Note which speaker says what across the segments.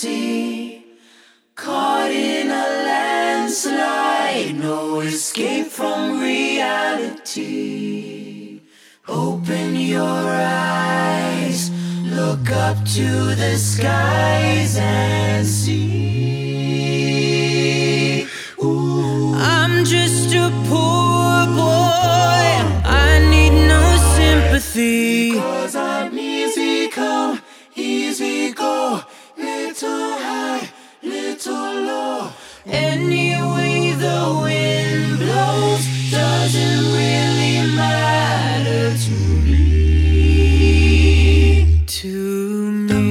Speaker 1: sea, caught in a landslide, no escape from reality. Open your eyes, look up to the skies and see. Ooh. I'm just a poor boy, I need no sympathy. 'Cause I'm easy come, easy go, little high, little low. Any way the wind blows doesn't really matter to me. To me.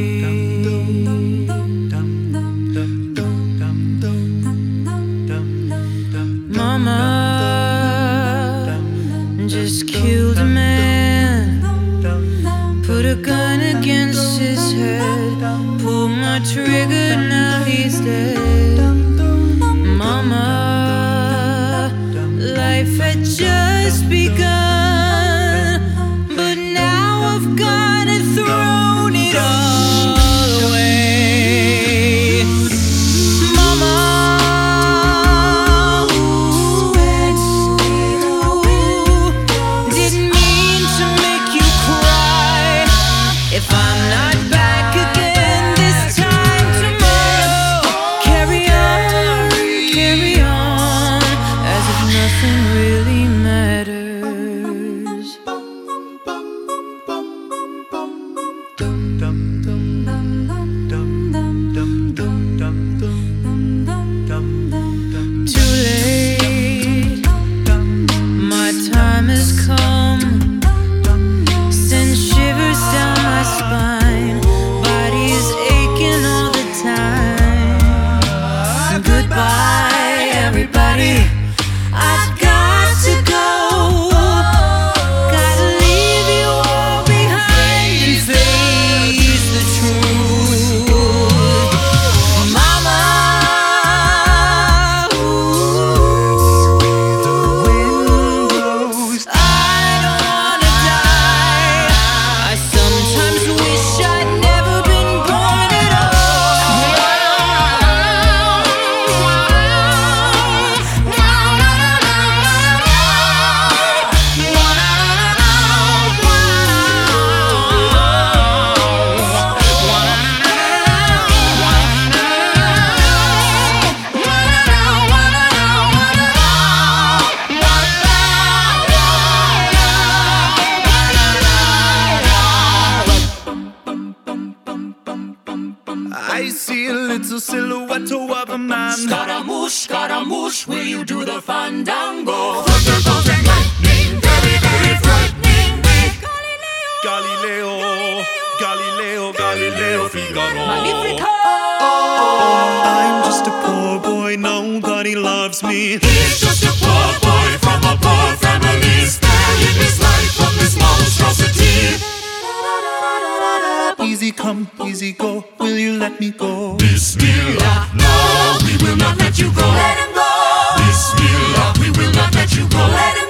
Speaker 1: Mama just killed a man, put a gun against his head, pulled my trigger, now he's dead. Mama, life had just begun, but now I've gone and thrown it all away. Mama, didn't mean to make you cry. If I'm not back again this time tomorrow, carry on, as if nothing really matters. Too late, my time has come, send shivers down my spine, body is aching all the time. Goodbye, everybody, I've got to go. Gotta leave you all behind and face the truth. Mama, I don't wanna die. I sometimes wish I'd never been born at
Speaker 2: I see a little silhouette of a man.
Speaker 1: Scaramouche, will you do the fandango? Thunderbolt and lightning, very, very frightening me.
Speaker 2: Galileo Figaro.
Speaker 1: Magnifico!
Speaker 2: I'm just a poor boy, nobody loves me.
Speaker 1: He's just a poor boy from a poor family, sparing his life from this monstrosity.
Speaker 2: Easy come, easy go, will you let me go?
Speaker 1: Bismillah, no, we will not let you go. Let him go. Bismillah, we will not let you go. Let him